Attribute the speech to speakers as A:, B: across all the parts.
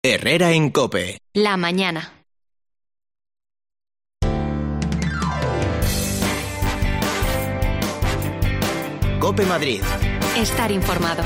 A: Herrera en COPE.
B: La mañana.
A: COPE Madrid.
B: Estar informado.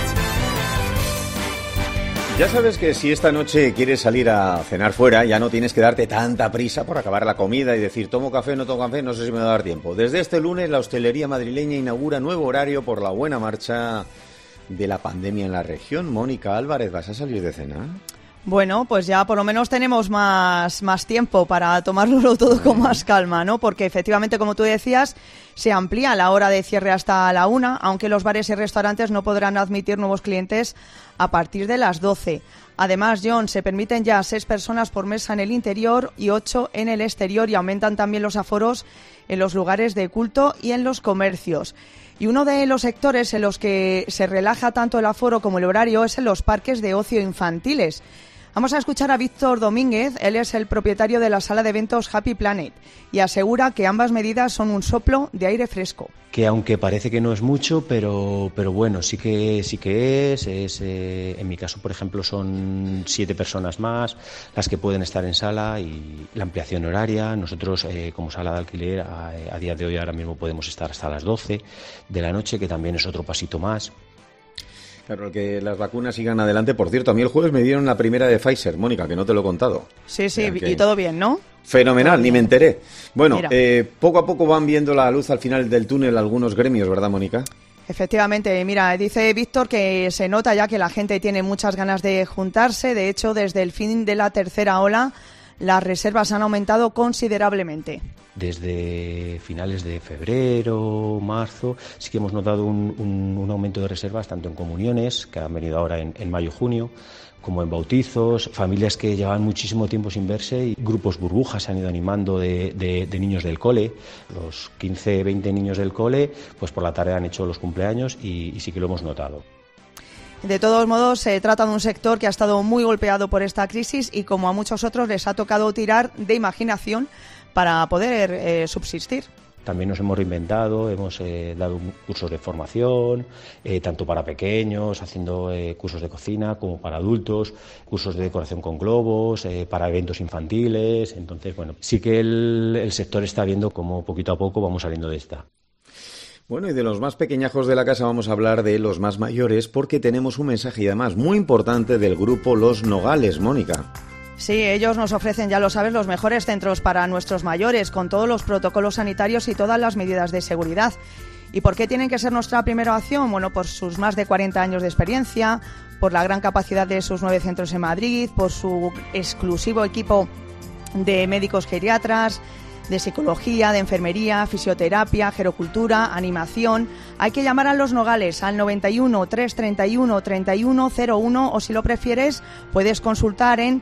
C: Ya sabes que si esta noche quieres salir a cenar fuera, ya no tienes que darte tanta prisa por acabar la comida y decir, ¿tomo café, no tomo café? No sé si me va a dar tiempo. Desde este lunes, la hostelería madrileña inaugura nuevo horario por la buena marcha de la pandemia en la región. Mónica Álvarez, ¿vas a salir de cena?
D: Bueno, pues ya por lo menos tenemos más tiempo para tomárnoslo todo con más calma, ¿no? Porque efectivamente, como tú decías, se amplía la hora de cierre hasta la 1, aunque los bares y restaurantes no podrán admitir nuevos clientes a partir de las 12. Además, John, se permiten ya 6 personas por mesa en el interior y 8 en el exterior, y aumentan también los aforos en los lugares de culto y en los comercios. Y uno de los sectores en los que se relaja tanto el aforo como el horario es en los parques de ocio infantiles. Vamos a escuchar a Víctor Domínguez, él es el propietario de la sala de eventos Happy Planet y asegura que ambas medidas son un soplo de aire fresco.
E: Que aunque parece que no es mucho, pero bueno, sí que es en mi caso, por ejemplo, son 7 personas más las que pueden estar en sala y la ampliación horaria. Nosotros, como sala de alquiler, a día de hoy ahora mismo podemos estar hasta las 12 de la noche, que también es otro pasito más.
C: Claro, que las vacunas sigan adelante. Por cierto, a mí el jueves me dieron la primera de Pfizer, Mónica, que no te lo he contado.
D: Sí, y todo bien, ¿no?
C: Fenomenal, ni me enteré. Bueno, poco a poco van viendo la luz al final del túnel algunos gremios, ¿verdad, Mónica?
D: Efectivamente, mira, dice Víctor que se nota ya que la gente tiene muchas ganas de juntarse. De hecho, desde el fin de la tercera ola, las reservas han aumentado considerablemente.
E: Desde finales de febrero, marzo, sí que hemos notado un aumento de reservas, tanto en comuniones, que han venido ahora en mayo, junio, como en bautizos, familias que llevaban muchísimo tiempo sin verse, y grupos burbujas se han ido animando de niños del cole. Los 15, 20 niños del cole, pues por la tarde han hecho los cumpleaños y sí que lo hemos notado.
D: De todos modos, se trata de un sector que ha estado muy golpeado por esta crisis y, como a muchos otros, les ha tocado tirar de imaginación para poder subsistir.
E: También nos hemos reinventado, hemos dado cursos de formación, tanto para pequeños, haciendo cursos de cocina, como para adultos, cursos de decoración con globos, para eventos infantiles. Entonces, bueno, sí que el sector está viendo cómo poquito a poco vamos saliendo de esta.
C: Bueno, y de los más pequeñajos de la casa vamos a hablar de los más mayores, porque tenemos un mensaje y además muy importante del grupo Los Nogales, Mónica.
D: Sí, ellos nos ofrecen, ya lo sabes, los mejores centros para nuestros mayores, con todos los protocolos sanitarios y todas las medidas de seguridad. ¿Y por qué tienen que ser nuestra primera opción? Bueno, por sus más de 40 años de experiencia, por la gran capacidad de sus 9 centros en Madrid, por su exclusivo equipo de médicos geriatras, de psicología, de enfermería, fisioterapia, gerocultura, animación. Hay que llamar a Los Nogales al 91 331 3101 o, si lo prefieres, puedes consultar en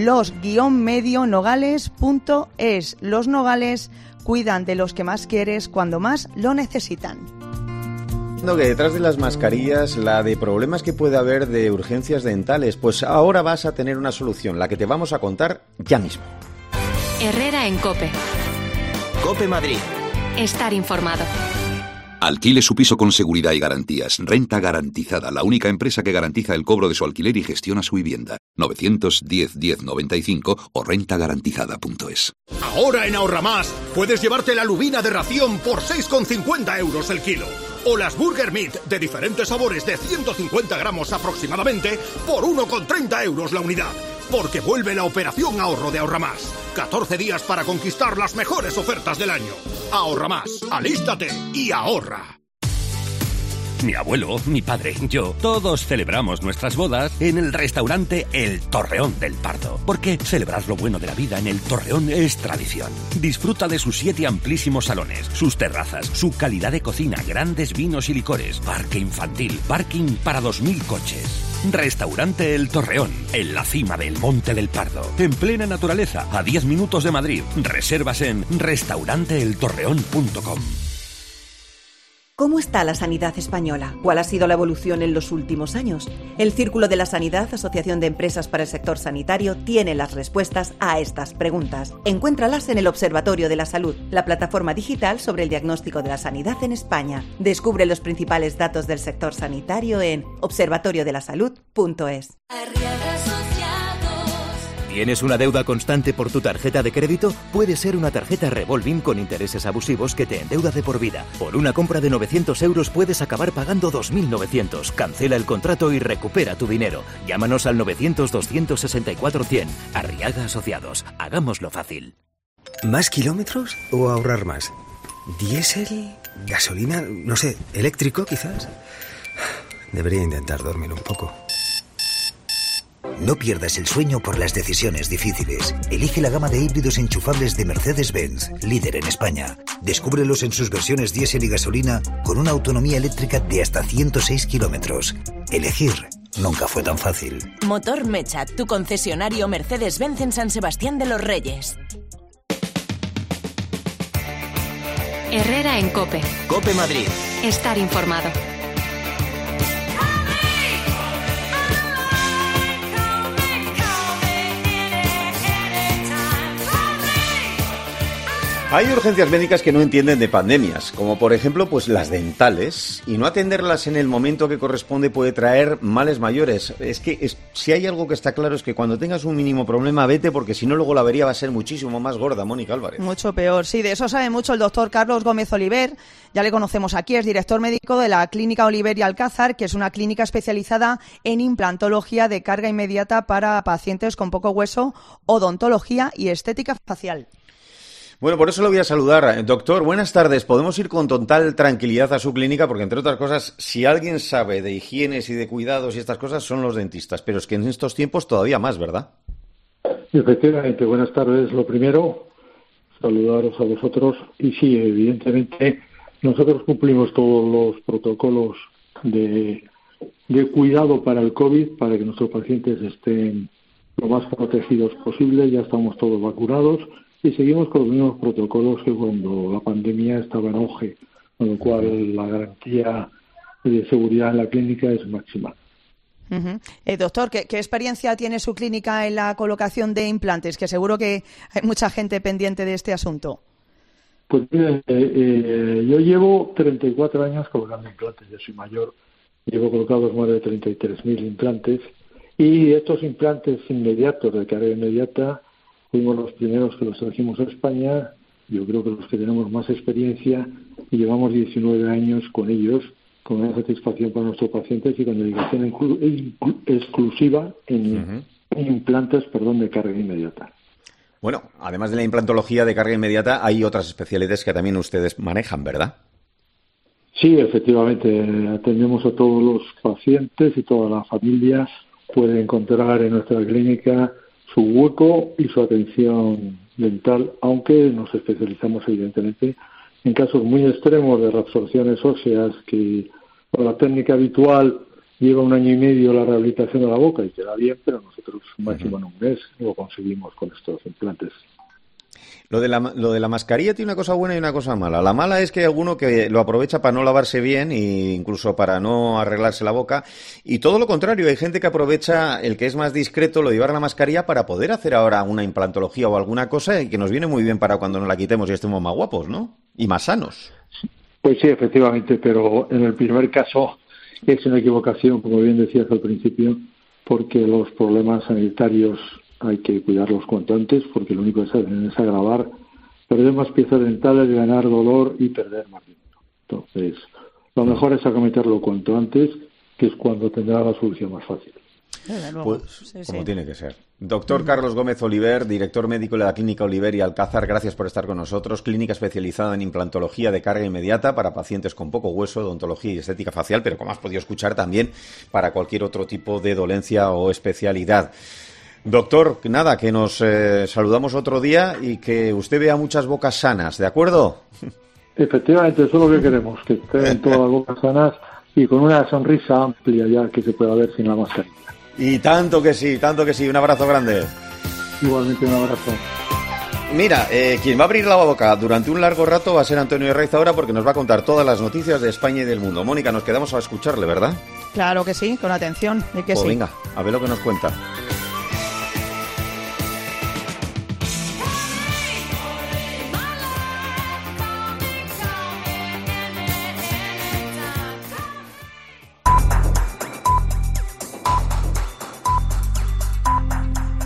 D: los-medionogales.es. Los Nogales cuidan de los que más quieres cuando más lo necesitan.
C: Que detrás de las mascarillas, la de problemas que puede haber de urgencias dentales, pues ahora vas a tener una solución, la que te vamos a contar ya mismo.
B: Herrera en COPE.
A: COPE Madrid.
B: Estar informado.
F: Alquile su piso con seguridad y garantías. Renta Garantizada, la única empresa que garantiza el cobro de su alquiler y gestiona su vivienda. 910 1095 o rentagarantizada.es.
G: Ahora en Ahorra Más puedes llevarte la lubina de ración por 6,50 euros el kilo. O las Burger Meat de diferentes sabores de 150 gramos aproximadamente por 1,30 euros la unidad. Porque vuelve la operación ahorro de Ahorra Más. 14 días para conquistar las mejores ofertas del año. Ahorra Más, alístate y ahorra.
H: Mi abuelo, mi padre, yo, todos celebramos nuestras bodas en el restaurante El Torreón del Pardo. Porque celebrar lo bueno de la vida en El Torreón es tradición. Disfruta de sus 7 amplísimos salones, sus terrazas, su calidad de cocina, grandes vinos y licores, parque infantil, parking para 2.000 coches. Restaurante El Torreón, en la cima del Monte del Pardo, en plena naturaleza, a 10 minutos de Madrid. Reservas en restauranteeltorreón.com.
I: ¿Cómo está la sanidad española? ¿Cuál ha sido la evolución en los últimos años? El Círculo de la Sanidad, Asociación de Empresas para el Sector Sanitario, tiene las respuestas a estas preguntas. Encuéntralas en el Observatorio de la Salud, la plataforma digital sobre el diagnóstico de la sanidad en España. Descubre los principales datos del sector sanitario en observatoriodelasalud.es.
J: Arriaga Asociados, ¿Tienes una deuda constante por tu tarjeta de crédito? Puede ser una tarjeta revolving con intereses abusivos que te endeuda de por vida. Por una compra de 900 euros puedes acabar pagando 2.900. Cancela el contrato y recupera tu dinero. Llámanos al 900-264-100. Arriaga Asociados. Hagámoslo fácil.
K: ¿Más kilómetros o ahorrar más? ¿Diésel? ¿Gasolina? No sé, ¿eléctrico quizás? Debería intentar dormir un poco.
L: No pierdas el sueño por las decisiones difíciles. Elige la gama de híbridos enchufables de Mercedes-Benz, líder en España. Descúbrelos en sus versiones diésel y gasolina con una autonomía eléctrica de hasta 106 kilómetros. Elegir nunca fue tan fácil.
M: Motor Mecha, tu concesionario Mercedes-Benz en San Sebastián de los Reyes.
B: Herrera en COPE.
A: COPE Madrid.
B: Estar informado.
C: Hay urgencias médicas que no entienden de pandemias, como por ejemplo pues las dentales, y no atenderlas en el momento que corresponde puede traer males mayores. Si hay algo que está claro es que cuando tengas un mínimo problema vete, porque si no luego la avería va a ser muchísimo más gorda, Mónica Álvarez.
D: Mucho peor, sí, de eso sabe mucho el doctor Carlos Gómez Oliver, ya le conocemos aquí, es director médico de la Clínica Oliver y Alcázar, que es una clínica especializada en implantología de carga inmediata para pacientes con poco hueso, odontología y estética facial.
C: Bueno, por eso lo voy a saludar. Doctor, buenas tardes. Podemos ir con total tranquilidad a su clínica porque, entre otras cosas, si alguien sabe de higienes y de cuidados y estas cosas, son los dentistas. Pero es que en estos tiempos todavía más, ¿verdad?
N: Efectivamente, buenas tardes. Lo primero, saludaros a vosotros. Y sí, evidentemente, nosotros cumplimos todos los protocolos de cuidado para el COVID, para que nuestros pacientes estén lo más protegidos posible. Ya estamos todos vacunados. Y seguimos con los mismos protocolos que cuando la pandemia estaba en auge, con lo cual la garantía de seguridad en la clínica es máxima.
D: Doctor, ¿qué experiencia tiene su clínica en la colocación de implantes? Que seguro que hay mucha gente pendiente de este asunto.
N: Pues mire, yo llevo 34 años colocando implantes, yo soy mayor, llevo colocados más de 33.000 implantes, y estos implantes inmediatos de carga inmediata fuimos los primeros que los trajimos a España, yo creo que los que tenemos más experiencia, y llevamos 19 años con ellos, con una satisfacción para nuestros pacientes y con dedicación exclusiva en implantes de carga inmediata.
C: Bueno, además de la implantología de carga inmediata, hay otras especialidades que también ustedes manejan, ¿verdad?
N: Sí, efectivamente, atendemos a todos los pacientes y todas las familias pueden encontrar en nuestra clínica su hueco y su atención dental, aunque nos especializamos evidentemente en casos muy extremos de reabsorciones óseas que con la técnica habitual lleva 1 año y medio la rehabilitación de la boca y queda bien, pero nosotros máximo en un mes lo conseguimos con estos implantes.
C: Lo de la mascarilla tiene una cosa buena y una cosa mala. La mala es que hay alguno que lo aprovecha para no lavarse bien e incluso para no arreglarse la boca. Y todo lo contrario, hay gente que aprovecha el que es más discreto, lo de llevar la mascarilla para poder hacer ahora una implantología o alguna cosa y que nos viene muy bien para cuando nos la quitemos y estemos más guapos, ¿no? Y más sanos.
N: Pues sí, efectivamente, pero en el primer caso es una equivocación, como bien decías al principio, porque los problemas sanitarios hay que cuidarlos cuanto antes, porque lo único que hacen es agravar, perder más piezas dentales, ganar dolor y perder más dinero. Entonces, lo mejor es acometerlo cuanto antes, que es cuando tendrá la solución más fácil.
C: Pues, como tiene que ser. Doctor Carlos Gómez Oliver, director médico de la Clínica Oliver y Alcázar, gracias por estar con nosotros. Clínica especializada en implantología de carga inmediata para pacientes con poco hueso, odontología y estética facial, pero como has podido escuchar también para cualquier otro tipo de dolencia o especialidad. Doctor, nada, que nos saludamos otro día y que usted vea muchas bocas sanas, ¿de acuerdo?
N: Efectivamente, eso es lo que queremos, que estén todas las bocas sanas y con una sonrisa amplia ya que se pueda ver sin la mascarilla.
C: Y tanto que sí, un abrazo grande.
N: Igualmente un abrazo.
C: Mira, quien va a abrir la boca durante un largo rato va a ser Antonio Herraiz ahora porque nos va a contar todas las noticias de España y del mundo. Mónica, nos quedamos a escucharle, ¿verdad?
D: Claro que sí, con atención, de que
C: pues
D: sí.
C: Venga, a ver lo que nos cuenta.